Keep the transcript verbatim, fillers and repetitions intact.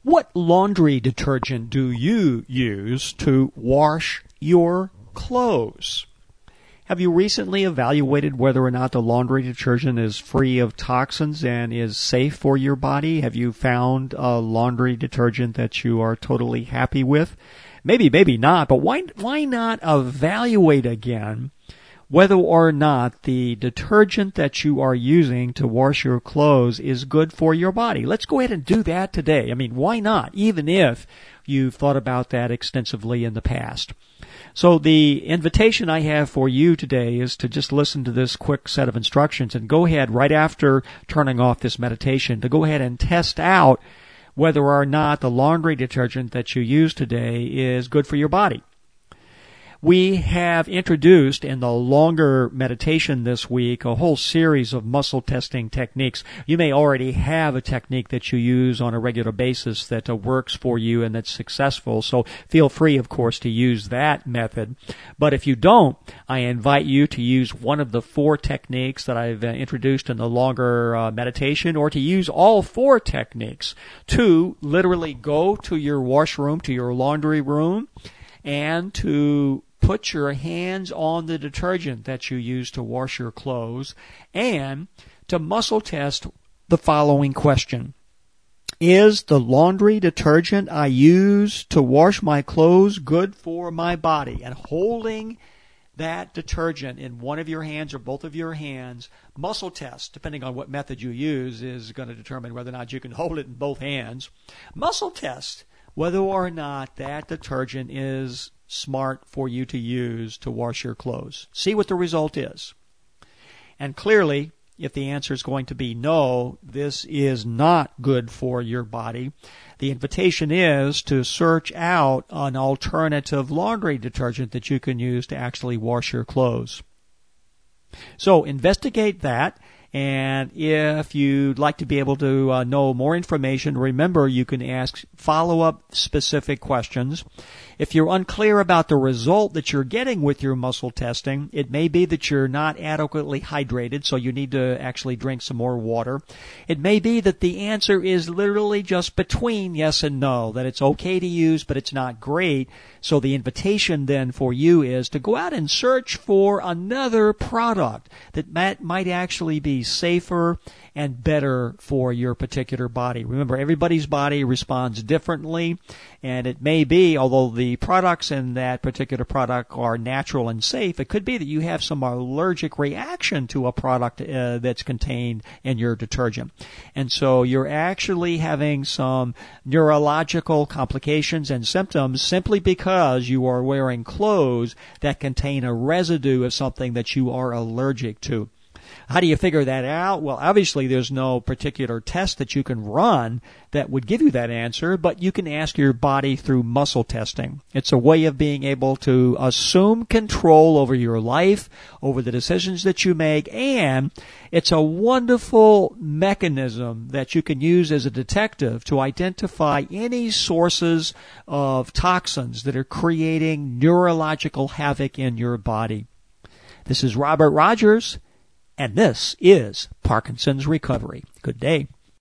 What laundry detergent do you use to wash your clothes? Have you recently evaluated whether or not the laundry detergent is free of toxins and is safe for your body? Have you found a laundry detergent that you are totally happy with? Maybe, maybe not, but why, why not evaluate again whether or not the detergent that you are using to wash your clothes is good for your body? Let's go ahead and do that today. I mean, why not, even if you've thought about that extensively in the past? So the invitation I have for you today is to just listen to this quick set of instructions and go ahead right after turning off this meditation to go ahead and test out whether or not the laundry detergent that you use today is good for your body. We have introduced in the longer meditation this week a whole series of muscle testing techniques. You may already have a technique that you use on a regular basis that uh, works for you and that's successful, so feel free, of course, to use that method. But if you don't, I invite you to use one of the four techniques that I've uh, introduced in the longer uh, meditation, or to use all four techniques to literally go to your washroom, to your laundry room, and to put your hands on the detergent that you use to wash your clothes, and to muscle test the following question. Is the laundry detergent I use to wash my clothes good for my body? And holding that detergent in one of your hands or both of your hands, muscle test, depending on what method you use, is going to determine whether or not you can hold it in both hands. Muscle test whether or not that detergent is smart for you to use to wash your clothes. See what the result is. And clearly, if the answer is going to be no, this is not good for your body, the invitation is to search out an alternative laundry detergent that you can use to actually wash your clothes. So investigate that. And if you'd like to be able to uh, know more information, remember you can ask follow-up specific questions. If you're unclear about the result that you're getting with your muscle testing, it may be that you're not adequately hydrated, so you need to actually drink some more water. It may be that the answer is literally just between yes and no, that it's okay to use, but it's not great. So the invitation then for you is to go out and search for another product that might, might actually be safer and better for your particular body. Remember, everybody's body responds differently, and it may be, although the products in that particular product are natural and safe, it could be that you have some allergic reaction to a product uh, that's contained in your detergent. And so you're actually having some neurological complications and symptoms simply because you are wearing clothes that contain a residue of something that you are allergic to. How do you figure that out? Well, obviously there's no particular test that you can run that would give you that answer, but you can ask your body through muscle testing. It's a way of being able to assume control over your life, over the decisions that you make, and it's a wonderful mechanism that you can use as a detective to identify any sources of toxins that are creating neurological havoc in your body. This is Robert Rogers, and this is Parkinson's Recovery. Good day.